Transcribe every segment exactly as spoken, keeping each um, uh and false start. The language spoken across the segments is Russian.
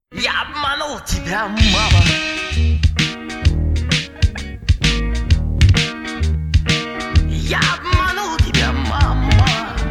Я обманул тебя, мама. Я обманул тебя, мама.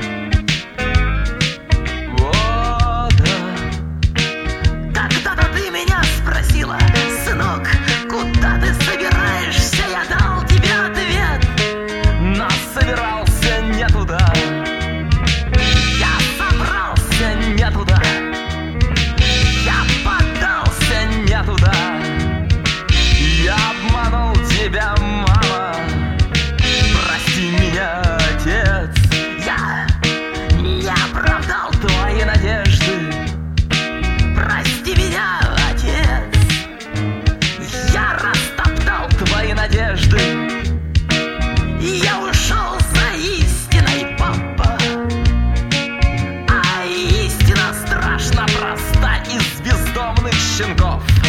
Вот. Когда-то ты меня спросила: сынок, куда ты собираешься? Я дал тебе ответ, но собирался не туда. Я собрался не туда. Я поддался не туда. Я обманул тебя, мама. Прости меня, отец. Я не оправдал твои надежды. Прости меня, отец. Я растоптал твои надежды. Я ушел за истиной, папа. А истина страшно проста из бездомных щенков.